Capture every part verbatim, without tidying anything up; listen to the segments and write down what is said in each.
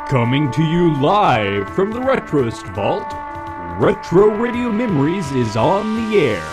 Coming to you live from the Retroist Vault, Retro Radio Memories is on the air.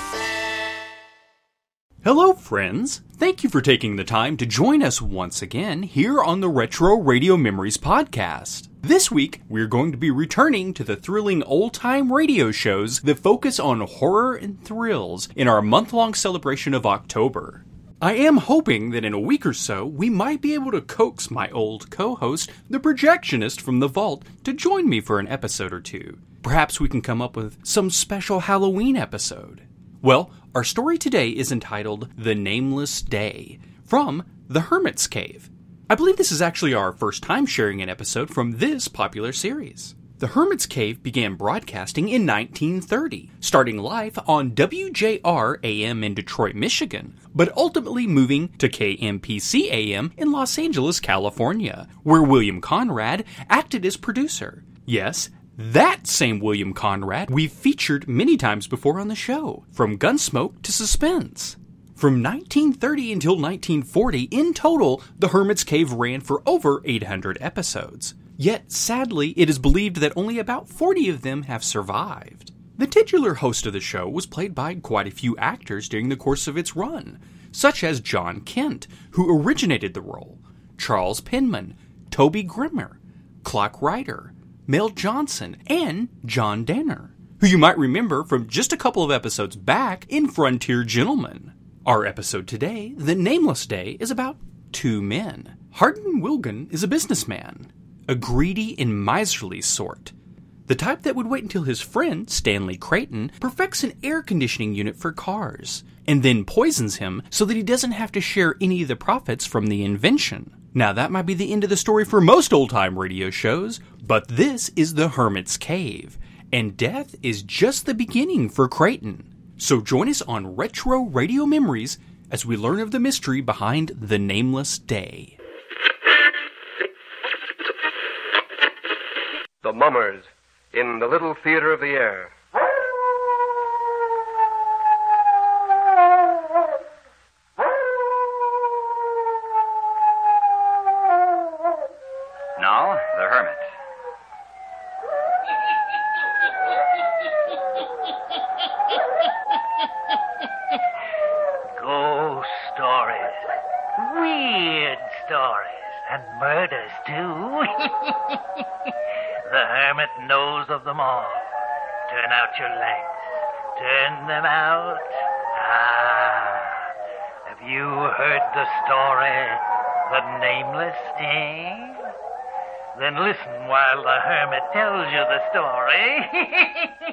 Hello, friends. Thank you for taking the time to join us once again here on the Retro Radio Memories podcast. This week, we're going to be returning to the thrilling old-time radio shows that focus on horror and thrills in our month-long celebration of October. I am hoping that in a week or so, we might be able to coax my old co-host, the projectionist from the vault, to join me for an episode or two. Perhaps we can come up with some special Halloween episode. Well, our story today is entitled The Nameless Day, from The Hermit's Cave. I believe this is actually our first time sharing an episode from this popular series. The Hermit's Cave began broadcasting in nineteen thirty, starting live on W J R A M in Detroit, Michigan, but ultimately moving to K M P C A M in Los Angeles, California, where William Conrad acted as producer. Yes, that same William Conrad we've featured many times before on the show, from Gunsmoke to Suspense. From nineteen thirty until nineteen forty, in total, The Hermit's Cave ran for over eight hundred episodes. Yet, sadly, it is believed that only about forty of them have survived. The titular host of the show was played by quite a few actors during the course of its run, such as John Kent, who originated the role, Charles Penman, Toby Grimmer, Clock Ryder, Mel Johnson, and John Danner, who you might remember from just a couple of episodes back in Frontier Gentlemen. Our episode today, The Nameless Day, is about two men. Hardin Wilgen is a businessman, a greedy and miserly sort. The type that would wait until his friend, Stanley Creighton, perfects an air conditioning unit for cars, and then poisons him so that he doesn't have to share any of the profits from the invention. Now that might be the end of the story for most old-time radio shows, but this is The Hermit's Cave, and death is just the beginning for Creighton. So join us on Retro Radio Memories as we learn of the mystery behind The Nameless Day. The Mummers, in the Little Theater of the Air. Now, the Hermit. Ghost stories, weird stories, and murders, too. The Hermit knows of them all. Turn out your lights. Turn them out. Ah, have you heard the story, The Nameless Day? Then listen while the Hermit tells you the story.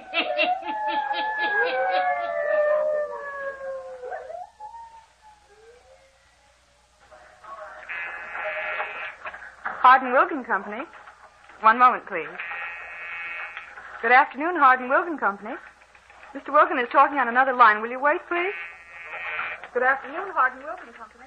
Hardin Wilgen Company. One moment, please. Good afternoon, Hardin Wilgen Company. Mister Wilgen is talking on another line. Will you wait, please? Good afternoon, Hardin Wilgen Company.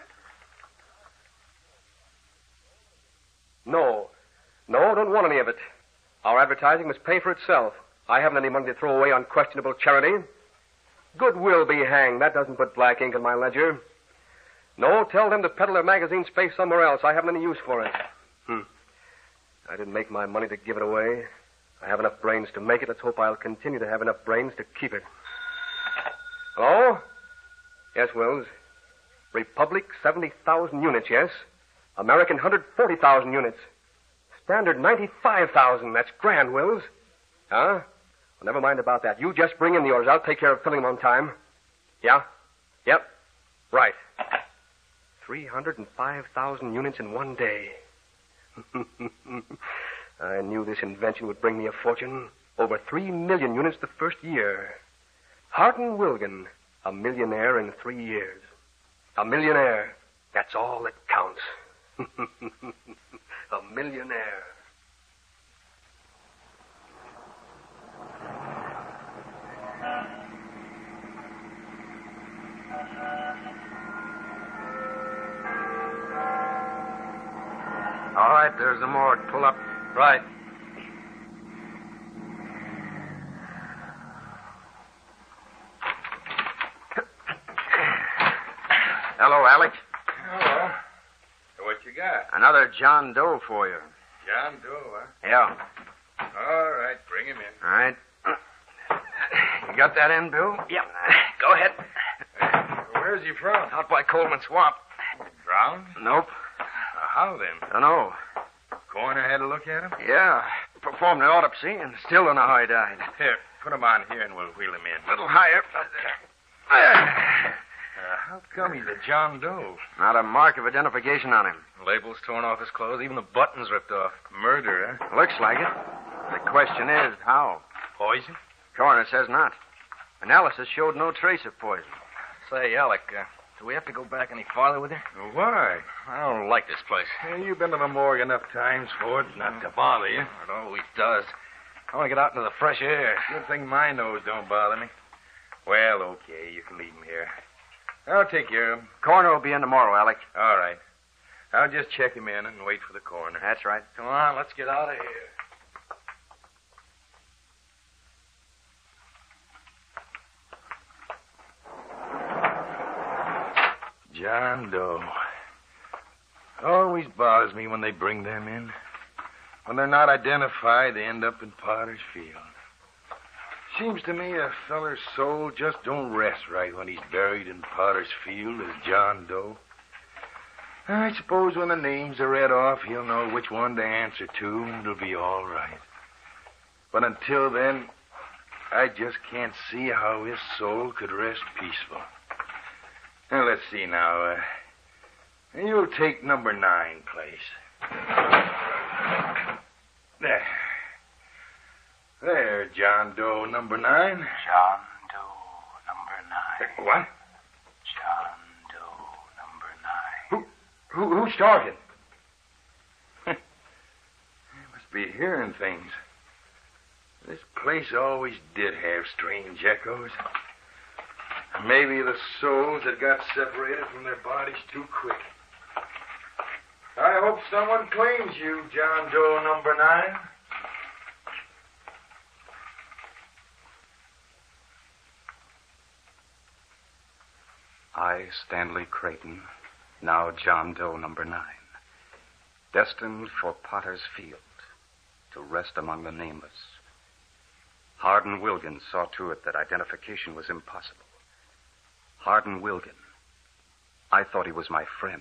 No. No, don't want any of it. Our advertising must pay for itself. I haven't any money to throw away on questionable charity. Goodwill be hanged. That doesn't put black ink in my ledger. No, tell them to peddle their magazine space somewhere else. I haven't any use for it. Hmm. I didn't make my money to give it away. I have enough brains to make it. Let's hope I'll continue to have enough brains to keep it. Hello? Yes, Wills. Republic, seventy thousand units, yes. American, one hundred forty thousand units. Standard, ninety-five thousand. That's grand, Wills. Huh? Well, never mind about that. You just bring in the orders. I'll take care of filling them on time. Yeah? Yep. Right. three hundred five thousand units in one day. I knew this invention would bring me a fortune. Over three million units the first year. Hardin Wilgen, a millionaire in three years. A millionaire. That's all that counts. A millionaire. All right, there's the morgue. Pull up. Right. Hello, Alex. Hello. So what you got? Another John Doe for you. John Doe, huh? Yeah. All right, bring him in. All right. You got that in, Bill? Yep. Go ahead. Where's he from? Out by Coleman Swamp. Drowned? Nope. Uh, how then? Dunno. Coroner had a look at him? Yeah. Performed an autopsy and still don't know how he died. Here, put him on here and we'll wheel him in. A little higher. Uh, how come he's a John Doe? Not a mark of identification on him. Labels torn off his clothes, even the buttons ripped off. Murder, huh? Looks like it. The question is, how? Poison? Coroner says not. Analysis showed no trace of poison. Say, Alec, uh, do we have to go back any farther with her? Why? I don't like this place. Yeah, you've been to the morgue enough times for it not to bother you. It always does. I want to get out into the fresh air. Good thing my nose don't bother me. Well, okay, you can leave him here. I'll take care of him. Coroner will be in tomorrow, Alec. All right. I'll just check him in and wait for the coroner. That's right. Come on, let's get out of here. John Doe. Always bothers me when they bring them in. When they're not identified, they end up in Potter's Field. Seems to me a feller's soul just don't rest right when he's buried in Potter's Field as John Doe. I suppose when the names are read off, he'll know which one to answer to, and it'll be all right. But until then, I just can't see how his soul could rest peaceful. Now, let's see now. Uh, you'll take number nine place. There. There, John Doe, number nine. John Doe, number nine. What? John Doe, number nine. Who, who, who's talking? I must be hearing things. This place always did have strange echoes. Maybe the souls that got separated from their bodies too quick. I hope someone claims you, John Doe number nine. I, Stanley Creighton, now John Doe number nine, destined for Potter's Field, to rest among the nameless. Hardin Wilgan saw to it that identification was impossible. Hardin Wilgan. I thought he was my friend.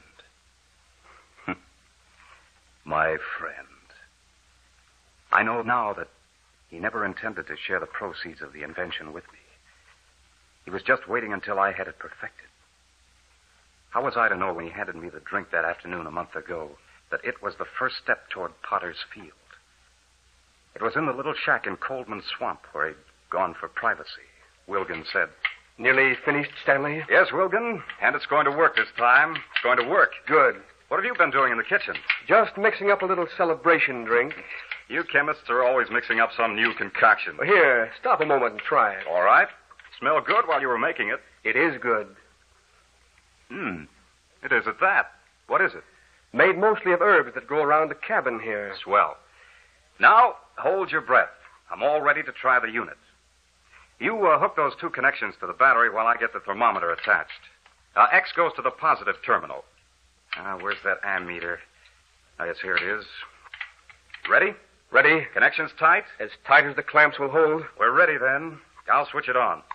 My friend. I know now that he never intended to share the proceeds of the invention with me. He was just waiting until I had it perfected. How was I to know when he handed me the drink that afternoon a month ago that it was the first step toward Potter's Field? It was in the little shack in Coleman Swamp where he'd gone for privacy. Wilgan said, Nearly finished, Stanley? Yes, Wilgan, and it's going to work this time. It's going to work. Good. What have you been doing in the kitchen? Just mixing up a little celebration drink. You chemists are always mixing up some new concoction. Here, stop a moment and try it. All right. Smelled good while you were making it. It is good. Hmm. It is at that. What is it? Made mostly of herbs that grow around the cabin here. Swell. Now, hold your breath. I'm all ready to try the unit. You uh, hook those two connections to the battery while I get the thermometer attached. Uh, X goes to the positive terminal. Ah, where's that ammeter? Ah, yes, here it is. Ready? Ready? Connections tight? As tight as the clamps will hold. We're ready, then. I'll switch it on.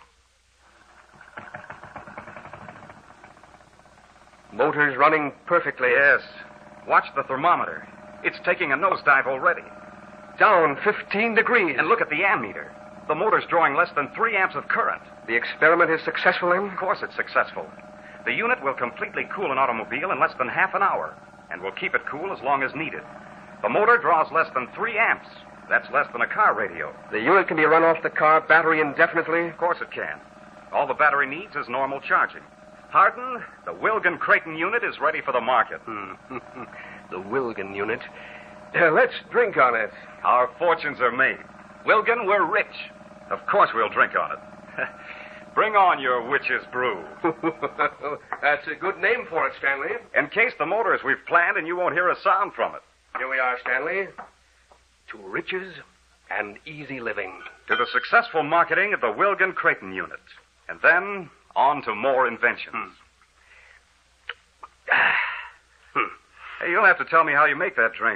Motor's running perfectly. Yes. Watch the thermometer. It's taking a nosedive already. Down fifteen degrees. And look at the ammeter. The motor's drawing less than three amps of current. The experiment is successful, then? Of course it's successful. The unit will completely cool an automobile in less than half an hour, and will keep it cool as long as needed. The motor draws less than three amps. That's less than a car radio. The unit can be run off the car battery indefinitely? Of course it can. All the battery needs is normal charging. Hardin, the Wilgan Creighton unit is ready for the market. The Wilgan unit. Uh, let's drink on it. Our fortunes are made. Wilgan, we're rich. Of course we'll drink on it. Bring on your witch's brew. That's a good name for it, Stanley. Encase the motor as we've planned, and you won't hear a sound from it. Here we are, Stanley. To riches and easy living. To the successful marketing of the Wilgan Creighton unit. And then on to more inventions. Hmm. Hey, you'll have to tell me how you make that drink.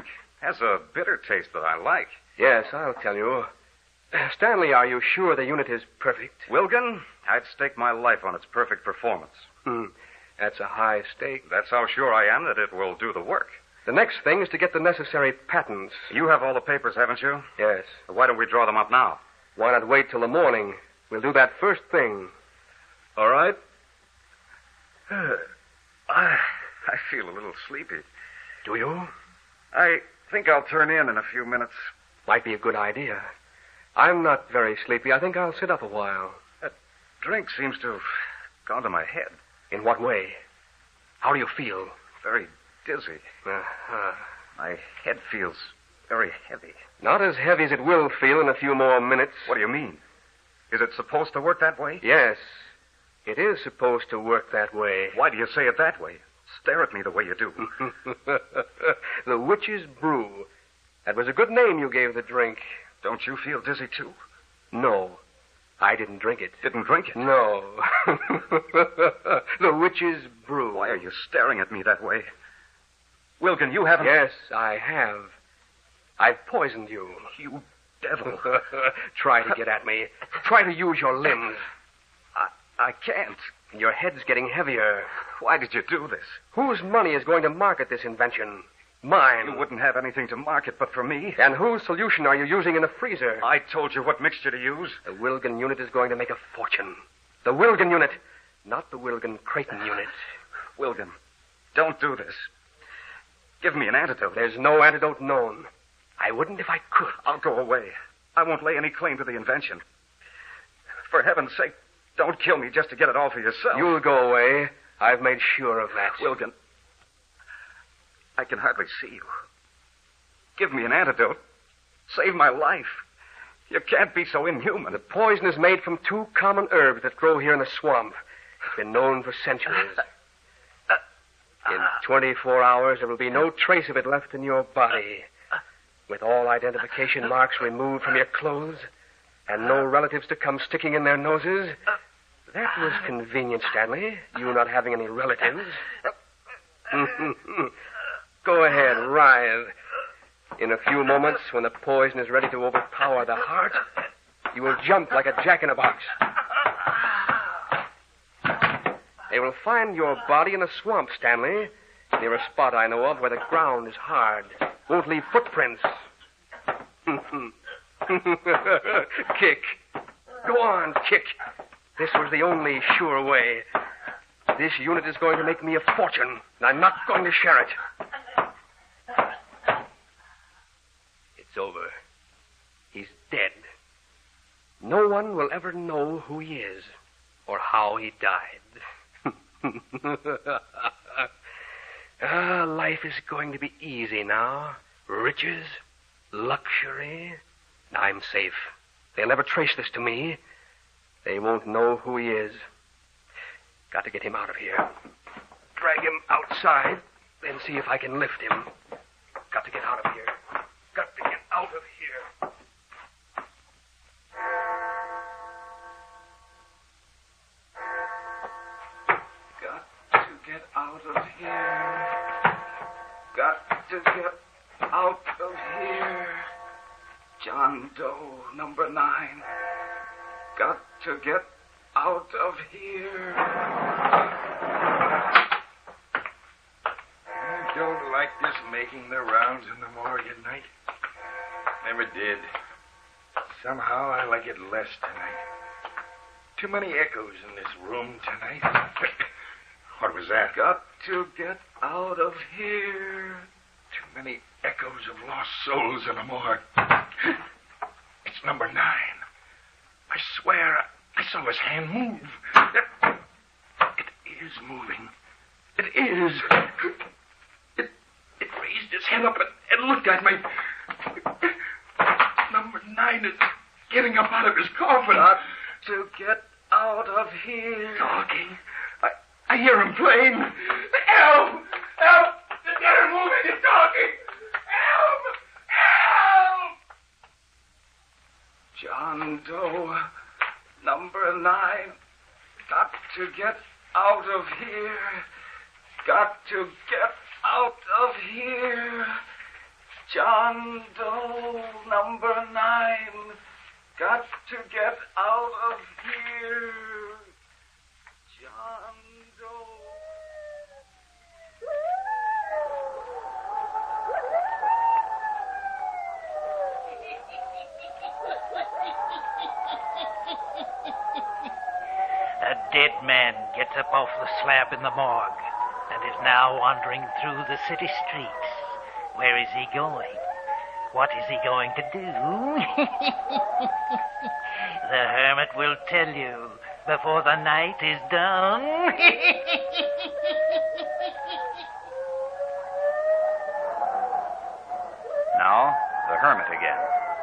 Has a bitter taste that I like. Yes, I'll tell you. Stanley, are you sure the unit is perfect? Wilgan, I'd stake my life on its perfect performance. Hmm. That's a high stake. That's how sure I am that it will do the work. The next thing is to get the necessary patents. You have all the papers, haven't you? Yes. Why don't we draw them up now? Why not wait till the morning? We'll do that first thing. All right. Uh, I, I feel a little sleepy. Do you? I think I'll turn in in a few minutes. Might be a good idea. I'm not very sleepy. I think I'll sit up a while. That drink seems to have gone to my head. In what way? How do you feel? Very dizzy. Uh-huh. My head feels very heavy. Not as heavy as it will feel in a few more minutes. What do you mean? Is it supposed to work that way? Yes. It is supposed to work that way. Why do you say it that way? Stare at me the way you do. The Witch's Brew. That was a good name you gave the drink. Don't you feel dizzy, too? No. I didn't drink it. Didn't drink it? No. The Witch's Brew. Why are you staring at me that way? Wilgan, you haven't... Yes, I have. I've poisoned you. You devil. Try to get at me. Try to use your limbs. I, I can't. Your head's getting heavier. Why did you do this? Whose money is going to market this invention? Mine. You wouldn't have anything to market but for me. And whose solution are you using in the freezer? I told you what mixture to use. The Wilgan unit is going to make a fortune. The Wilgan unit, not the Wilgan-Creighton unit. Wilgan, don't do this. Give me an antidote. There's no antidote known. I wouldn't if I could. I'll go away. I won't lay any claim to the invention. For heaven's sake, don't kill me just to get it all for yourself. You'll go away. I've made sure of that. Wilgan, I can hardly see you. Give me an antidote. Save my life. You can't be so inhuman. The poison is made from two common herbs that grow here in the swamp. It's been known for centuries. In twenty-four hours, there will be no trace of it left in your body. With all identification marks removed from your clothes, and no relatives to come sticking in their noses. That was convenient, Stanley. You not having any relatives. Go ahead, writhe. In a few moments, when the poison is ready to overpower the heart, you will jump like a jack-in-a-box. They will find your body in a swamp, Stanley, near a spot I know of where the ground is hard. Won't leave footprints. Kick. Go on, kick. This was the only sure way. This unit is going to make me a fortune, and I'm not going to share it. It's over. He's dead. No one will ever know who he is or how he died. Ah, life is going to be easy now. Riches, luxury. I'm safe. They'll never trace this to me. They won't know who he is. Got to get him out of here. Drag him outside, then see if I can lift him. Got to get out of here. Got to get out of here. Got to get out of here. Got to get out of here. John Doe, number nine. Got to get out of here. I don't like this making the rounds in the morgue at night. Never did. Somehow I like it less tonight. Too many echoes in this room tonight. What was that? Got to get out of here. Too many echoes of lost souls in the morgue. It's number nine. I swear I saw his hand move. It is moving. It is. It, it raised its head up and, and looked at me. Number nine is getting up out of his coffin. Got to get out of here. Talking. I, I hear him playing. Help! Help! The dead are moving and talking. Help! Help! John Doe, number nine. Got to get out of here. Got to get out of here. John Doe, number nine. Got to get out of here. John Doe. A dead man gets up off the slab in the morgue and is now wandering through the city streets. Where is he going? What is he going to do? The hermit will tell you before the night is done. Now, the hermit again.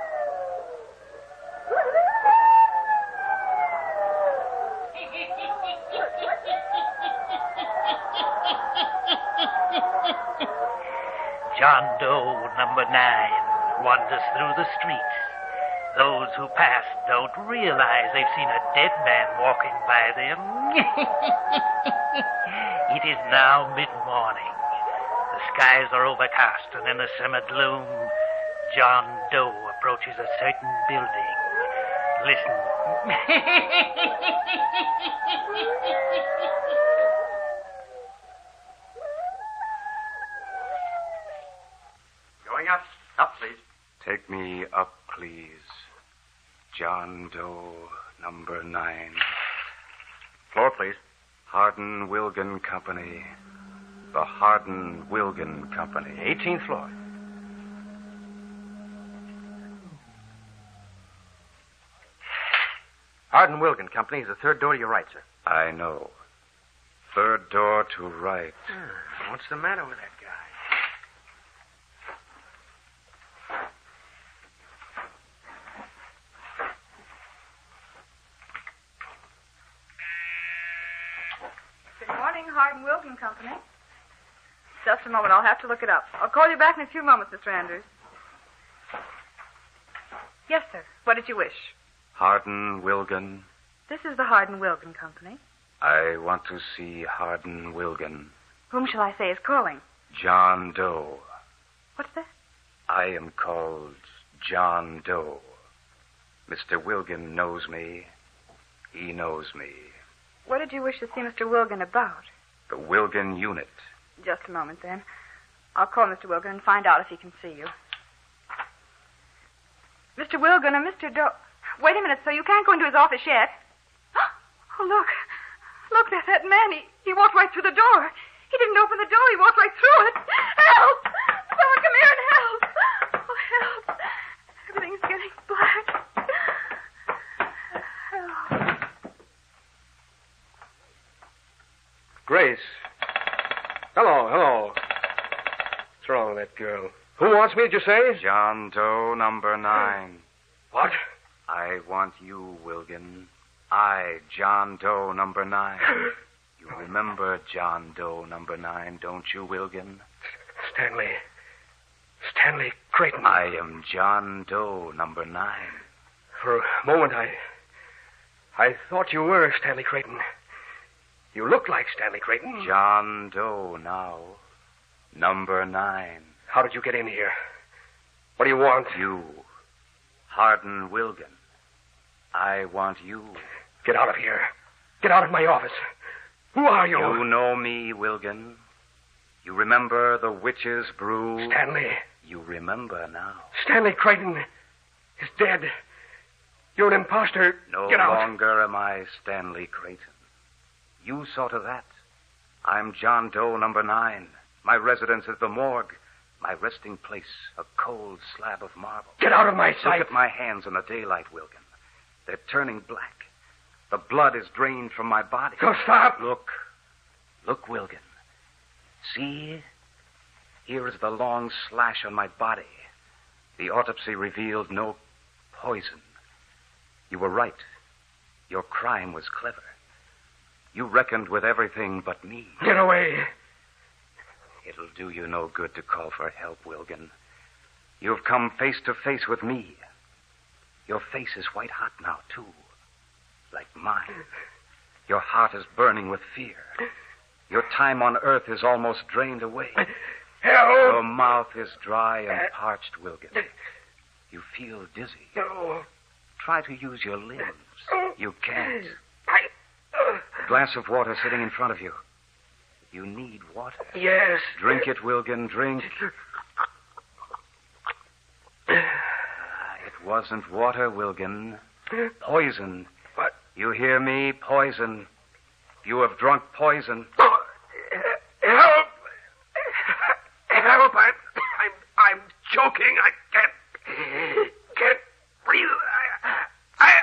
John Doe, number nine, wanders through the streets. Those who pass don't realize they've seen a dead man walking by them. It is now mid-morning. The skies are overcast, and in the summer gloom, John Doe approaches a certain building. Listen. Going up. Up, please. Take me up, please. John Doe, number nine. Floor, please. Hardin Wilgan Company. The Hardin Wilgan Company. eighteenth floor. Hardin Wilgan Company is the third door to your right, sir. I know. Third door to right. Hmm. What's the matter with that guy? Good morning, Hardin Wilgan Company. Just a moment. I'll have to look it up. I'll call you back in a few moments, Mister Andrews. Yes, sir. What did you wish? Hardin Wilgan. This is the Hardin Wilgan Company. I want to see Hardin Wilgan. Whom shall I say is calling? John Doe. What's that? I am called John Doe. Mister Wilgan knows me. He knows me. What did you wish to see Mister Wilgan about? The Wilgan unit. Just a moment, then. I'll call Mister Wilgan and find out if he can see you. Mister Wilgan and Mister Doe... Wait a minute, sir. You can't go into his office yet. Oh, look. Look, there's that man. He, he walked right through the door. He didn't open the door. He walked right through it. Help! Someone come here and help. Oh, help. Everything's getting black. Help. Grace. Hello, hello. What's wrong with that girl? Who wants me, did you say? John Doe, number nine. What? I want you, Wilgan. I, John Doe, number nine. You remember John Doe, number nine, don't you, Wilgan? Stanley. Stanley Creighton. I am John Doe, number nine. For a moment, I... I thought you were Stanley Creighton. You look like Stanley Creighton. John Doe now. Number nine. How did you get in here? What do you want? You. Hardin Wilgan. I want you. Get out of here. Get out of my office. Who are you? You know me, Wilgan. You remember the witch's brew? Stanley. You remember now. Stanley Creighton is dead. You're an imposter. No Get out. longer am I Stanley Creighton. You saw to that. I'm John Doe, number nine. My residence is the morgue. My resting place, a cold slab of marble. Get out of my sight. Look at my hands in the daylight, Wilgan. They're turning black. The blood is drained from my body. Go stop. Look. Look, Wilgan. See? Here is the long slash on my body. The autopsy revealed no poison. You were right. Your crime was clever. You reckoned with everything but me. Get away. It'll do you no good to call for help, Wilgan. You've come face to face with me. Your face is white hot now, too. Like mine. Your heart is burning with fear. Your time on Earth is almost drained away. Help! Your mouth is dry and parched, Wilgan. You feel dizzy. No. Try to use your limbs. You can't. I... Uh, A glass of water sitting in front of you. You need water. yes. Drink it, Wilgan, drink. Ah, it wasn't water, Wilgan. Poison. What? You hear me? Poison. You have drunk poison. Oh, help! Help! I'm, I'm, I'm choking. I can't, can't breathe. I, I,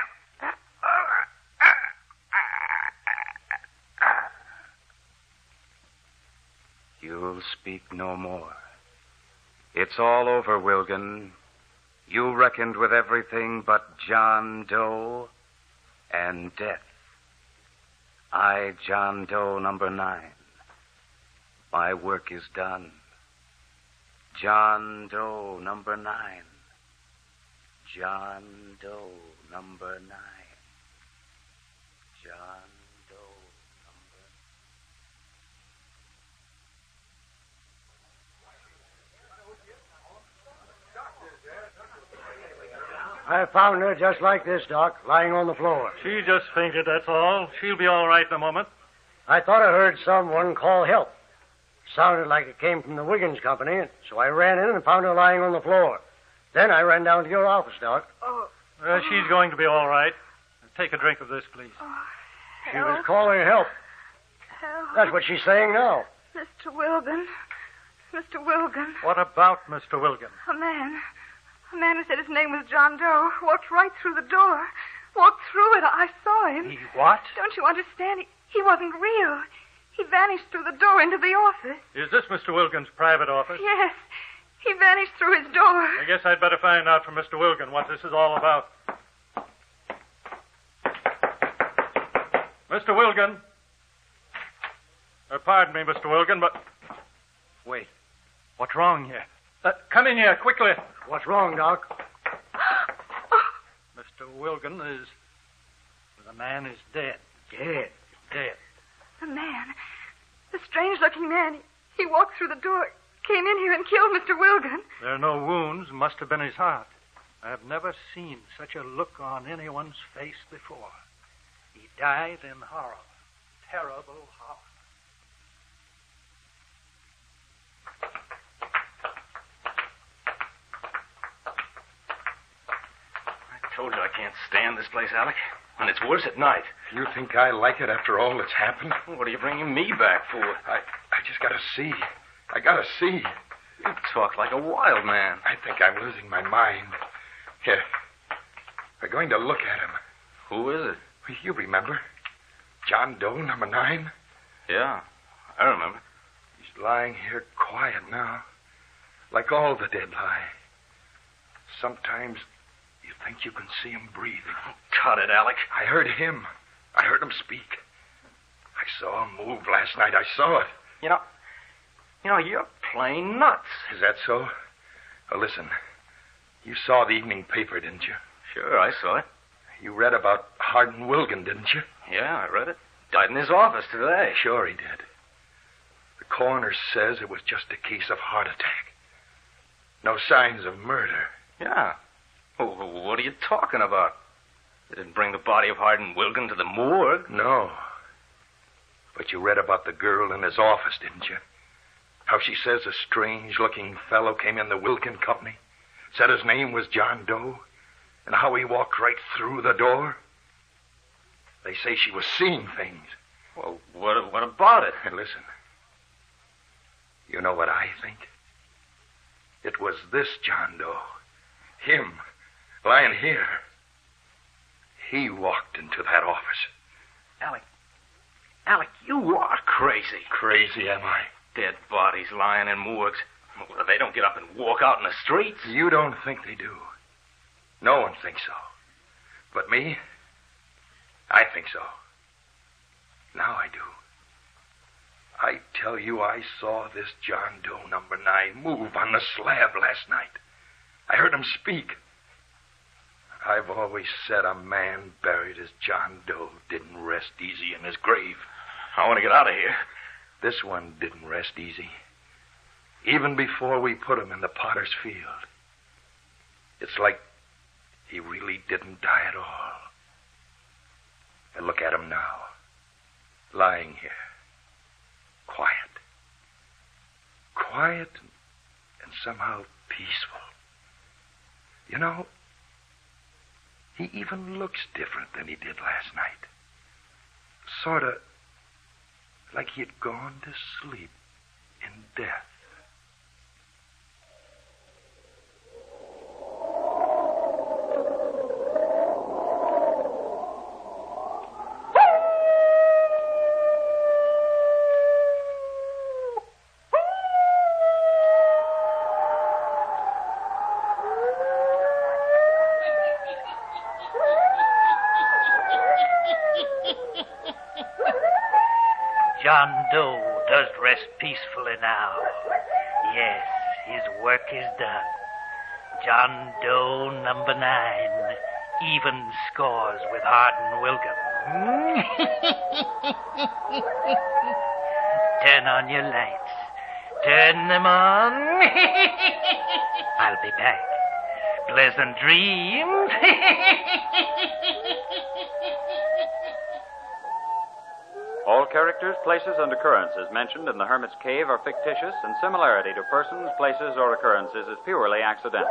You'll speak no more. It's all over, Wilgan. You reckoned with everything but John Doe and death. I, John Doe, number nine. My work is done. John Doe, number nine. John Doe, number nine. John Doe, number... I found her just like this, Doc, lying on the floor. She just fainted, that's all. She'll be all right in a moment. I thought I heard someone call help. Sounded like it came from the Wiggins Company, so I ran in and found her lying on the floor. Then I ran down to your office, Doc. Oh, Uh, she's going to be all right. Take a drink of this, please. oh, She help, was calling help. help. That's what she's saying now. Mister Wilgan. Mister Wilgan. What about Mister Wilgan? A man. A man who said his name was John Doe walked right through the door. Walked through it. I saw him. He what? Don't you understand? He, he wasn't real. He vanished through the door into the office. Is this Mister Wilgan's private office? Yes. He vanished through his door. I guess I'd better find out from Mister Wilgan what this is all about. Mister Wilgan. Uh, pardon me, Mister Wilgan, but... Wait. What's wrong here? Uh, come in here, quickly. What's wrong, Doc? Mister Wilgan is... The man is dead. Dead. Dead. The man. The strange-looking man. He, he walked through the door, came in here and killed Mister Wilgan. There are no wounds. Must have been his heart. I have never seen such a look on anyone's face before. He died in horror. Terrible horror. I told you I can't stand this place, Alec. And it's worse at night. You think I like it after all that's happened? What are you bringing me back for? I, I just gotta see. I gotta see. You talk like a wild man. I think I'm losing my mind. Here. We're going to look at him. Who is it? You remember? John Doe, number nine? Yeah, I remember. He's lying here quiet now. Like all the dead lie. Sometimes you think you can see him breathing. Cut it, Alec. I heard him. I heard him speak. I saw him move last night. I saw it. You know, you know, you're plain nuts. Is that so? Well, listen. You saw the evening paper, didn't you? Sure, I saw it. You read about Hardin Wilgan, didn't you? Yeah, I read it. Died in his office today. Sure he did. The coroner says it was just a case of heart attack. No signs of murder. Yeah. Well, what are you talking about? They didn't bring the body of Hardin Wilgan to the morgue. No. But you read about the girl in his office, didn't you? How she says a strange-looking fellow came in the Wilgan Company, said his name was John Doe, and how he walked right through the door. They say she was seeing things. Well, what, what about it? And listen, you know what I think? It was this John Doe, him, lying here. He walked into that office. Alec, Alec, you are crazy. Crazy, am I? Dead bodies lying in morgues. Well, they don't get up and walk out in the streets. You don't think they do. No one thinks so. But me, I think so. Now I do. I tell you, I saw this John Doe number nine move on the slab last night. I heard him speak. I've always said a man buried as John Doe didn't rest easy in his grave. I want to get out of here. This one didn't rest easy. even before we put him in the potter's field. It's like he really didn't die at all. And look at him now, lying here, quiet. Quiet and, and somehow peaceful. You know, he even looks different than he did last night. Sort of like he had gone to sleep in death. John Doe does rest peacefully now. Yes, his work is done. John Doe number nine, even scores with Hardin Wilgon. Turn on your lights. Turn them on. I'll be back. Pleasant dreams. All characters, places, and occurrences mentioned in The Hermit's Cave are fictitious, and similarity to persons, places, or occurrences is purely accidental.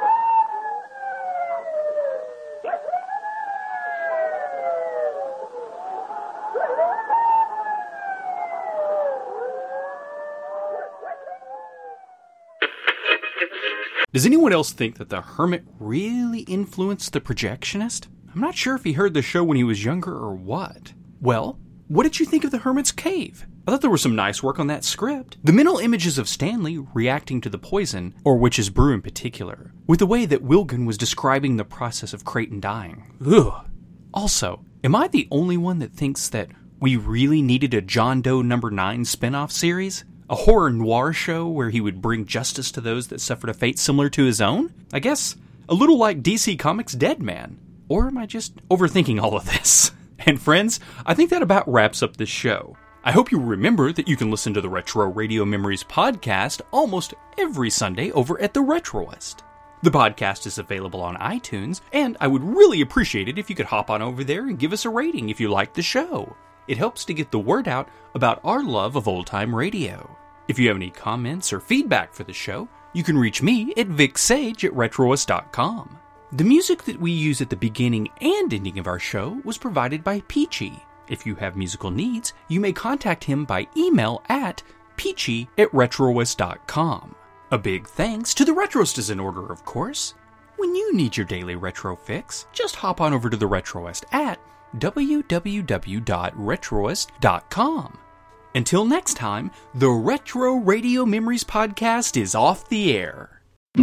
Does anyone else think that the Hermit really influenced the projectionist? I'm not sure if he heard the show when he was younger or what. Well, what did you think of The Hermit's Cave? I thought there was some nice work on that script. The mental images of Stanley reacting to the poison, or witch's brew in particular, with the way that Wilgon was describing the process of Creighton dying. Ugh. Also, am I the only one that thinks that we really needed a John Doe number nine spin-off series? A horror noir show where he would bring justice to those that suffered a fate similar to his own? I guess a little like D C Comics' Dead Man. Or am I just overthinking all of this? And friends, I think that about wraps up this show. I hope you remember that you can listen to the Retro Radio Memories podcast almost every Sunday over at the Retroist. The podcast is available on iTunes, and I would really appreciate it if you could hop on over there and give us a rating if you like the show. It helps to get the word out about our love of old-time radio. If you have any comments or feedback for the show, you can reach me at vicsage at retroist dot com. The music that we use at the beginning and ending of our show was provided by Peachy. If you have musical needs, you may contact him by email at peachy at retroist dot com. A big thanks to the Retroist is in order, of course. When you need your daily retro fix, just hop on over to the Retroist at w w w dot retroist dot com. Until next time, the Retro Radio Memories podcast is off the air.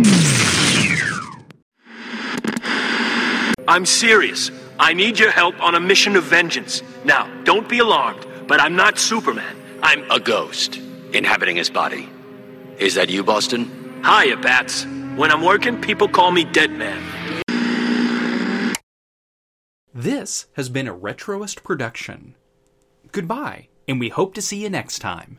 I'm serious. I need your help on a mission of vengeance. Now, don't be alarmed, but I'm not Superman. I'm a ghost inhabiting his body. Is that you, Boston? Hiya, Bats. When I'm working, people call me Dead Man. This has been a Retroist production. Goodbye, and we hope to see you next time.